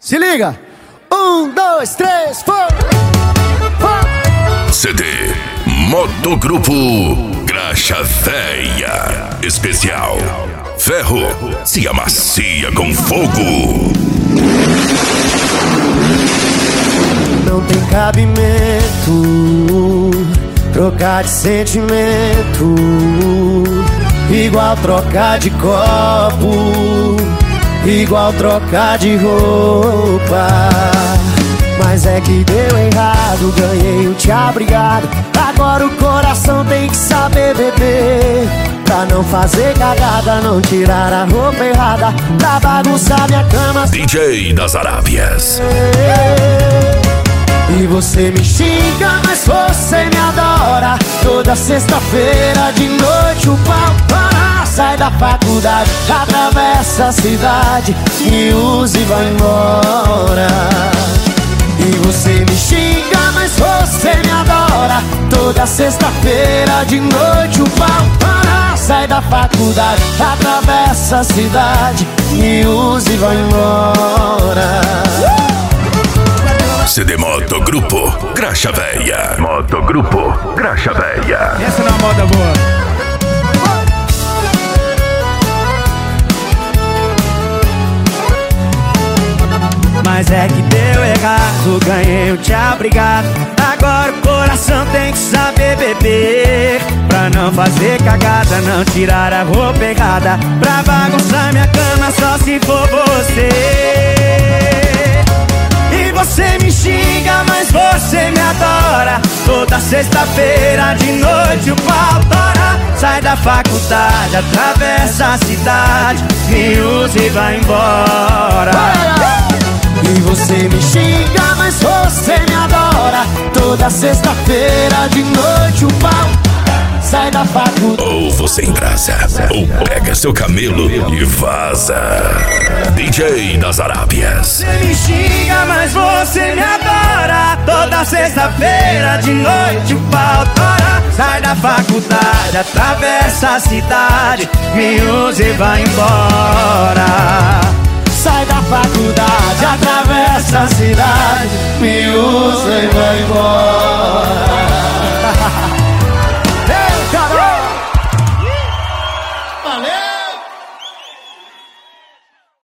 Se liga! 1, 2, 3, 4. CD Motogrupo Graxa Véia Especial Ferro se amacia com fogo. Não tem cabimento trocar de sentimento, igual trocar de copo, igual trocar de roupa. Mas é que deu errado, ganhei o tchau, obrigado. Agora o coração tem que saber beber, pra não fazer cagada, não tirar a roupa errada, pra bagunçar minha cama. DJ das Arábias. E você me xinga, mas você me adora. Toda sexta-feira de noite o pau para. Sai da faculdade, atravessa a cidade, me usa e vai embora. E você me xinga, mas você me adora. Toda sexta-feira de noite o pau para. Sai da faculdade, atravessa a cidade, me usa e vai embora. CD Motogrupo Graxa Véia. Motogrupo Graxa Véia. Essa não é uma moda boa. Mas é que deu errado, ganhei o tchau, obrigado. Agora o coração tem que saber beber, pra não fazer cagada, não tirar a roupa errada, pra bagunçar minha cama só se for você. E você me xinga, mas você me adora. Toda sexta-feira de noite o pau tora. Sai da faculdade, atravessa a cidade, me usa e vai embora. E você me xinga, mas você me adora. Toda sexta-feira de noite o pau sai da faculdade. Ou você embrasa, ou pega seu camelo e vaza. DJ das Arábias. Você me xinga, mas você me adora. Toda sexta-feira de noite o pau tora. Sai da faculdade, atravessa a cidade, me usa e vai embora. Sai da faculdade, atravessa a cidade, me usa e vai embora.